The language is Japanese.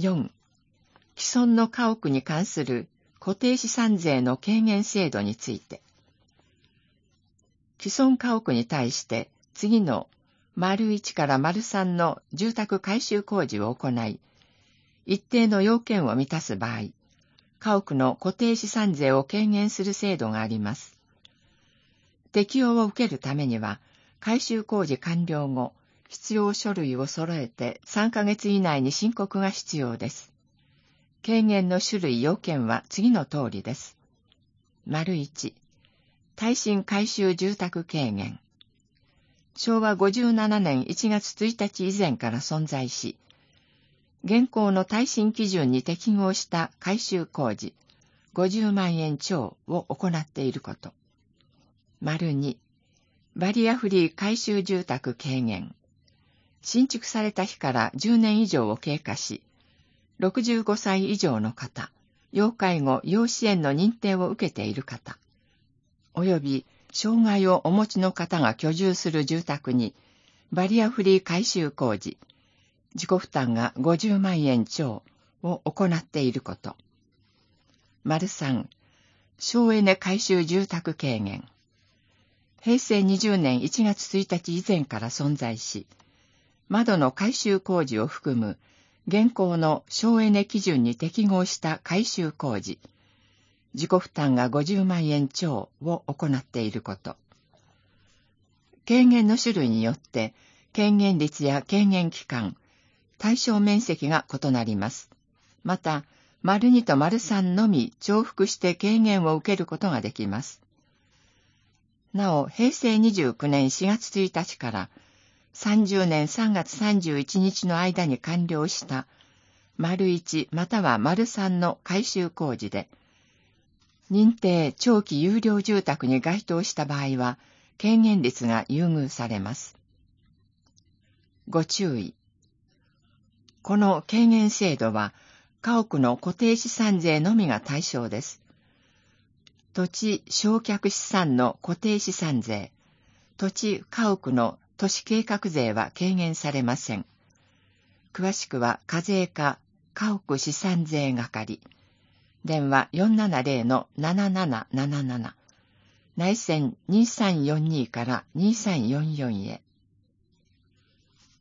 4、既存の家屋に関する固定資産税の軽減制度について。既存家屋に対して次の1から3の住宅改修工事を行い、一定の要件を満たす場合、家屋の固定資産税を軽減する制度があります。適用を受けるためには、改修工事完了後、必要書類を揃えて3ヶ月以内に申告が必要です。軽減の種類要件は次の通りです。1、耐震改修住宅軽減。昭和57年1月1日以前から存在し、現行の耐震基準に適合した改修工事50万円超を行っていること。2、バリアフリー改修住宅軽減。新築された日から10年以上を経過し、65歳以上の方、要介護・要支援の認定を受けている方、および障害をお持ちの方が居住する住宅に、バリアフリー改修工事、自己負担が50万円超を行っていること。3、省エネ改修住宅軽減。平成20年1月1日以前から存在し、窓の改修工事を含む現行の省エネ基準に適合した改修工事、自己負担が50万円超を行っていること。軽減の種類によって軽減率や軽減期間、対象面積が異なります。また、2と3のみ重複して軽減を受けることができます。なお、平成29年4月1日から30年3月31日の間に完了した1または3の改修工事で、認定長期有料住宅に該当した場合は、軽減率が優遇されます。ご注意。この軽減制度は、家屋の固定資産税のみが対象です。土地償却資産の固定資産税、土地家屋の都市計画税は軽減されません。詳しくは課税課家屋資産税係、電話 470-7777、内線2342から2344へ。